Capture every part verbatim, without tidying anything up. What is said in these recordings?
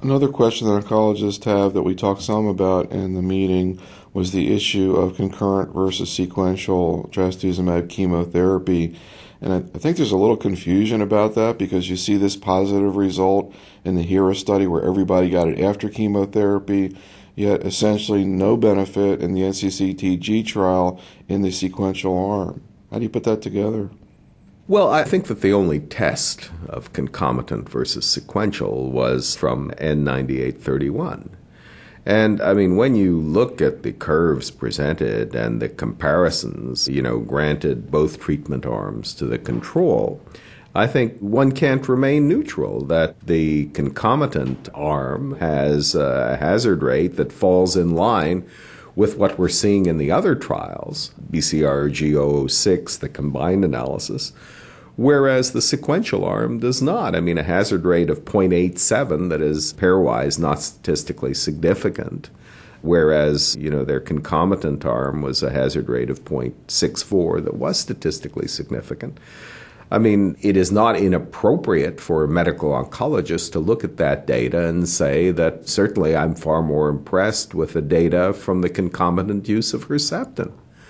Another question that oncologists have that we talked some about in the meeting was the issue of concurrent versus sequential trastuzumab chemotherapy. And I, I think there's a little confusion about that because you see this positive result in the HERA study where everybody got it after chemotherapy, yet essentially no benefit in the N C C T G trial in the sequential arm. How do you put that together? Well, I think that the only test of concomitant versus sequential was from N ninety-eight thirty-one. And, I mean, when you look at the curves presented and the comparisons, you know, granted both treatment arms to the control, I think one can't remain neutral, that the concomitant arm has a hazard rate that falls in line with what we're seeing in the other trials, B C R G zero zero six, the combined analysis, whereas the sequential arm does not. I mean, a hazard rate of zero point eight seven that is pairwise not statistically significant, whereas, you know, their concomitant arm was a hazard rate of zero point six four that was statistically significant. I mean, it is not inappropriate for a medical oncologist to look at that data and say that certainly I'm far more impressed with the data from the concomitant use of Herceptin,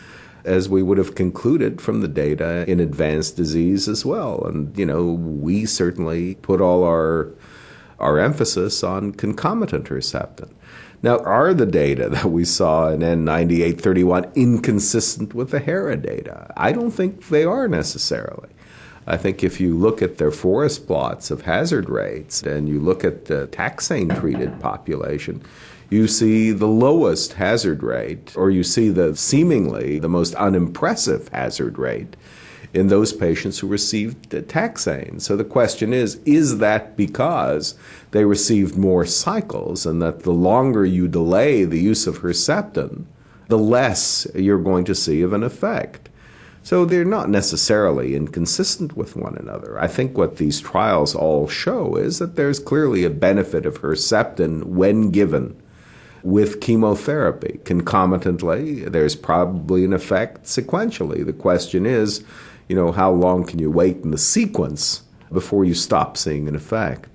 as we would have concluded from the data in advanced disease as well. And, you know, we certainly put all our our emphasis on concomitant Herceptin. Now, are the data that we saw in N ninety-eight thirty-one inconsistent with the HERA data? I don't think they are necessarily. I think if you look at their forest plots of hazard rates and you look at the taxane-treated population, you see the lowest hazard rate, or you see the seemingly the most unimpressive hazard rate in those patients who received taxane. So the question is, is that because they received more cycles and that the longer you delay the use of Herceptin, the less you're going to see of an effect? So they're not necessarily inconsistent with one another. I think what these trials all show is that there's clearly a benefit of Herceptin when given with chemotherapy. Concomitantly, there's probably an effect sequentially. The question is, you know, how long can you wait in the sequence before you stop seeing an effect?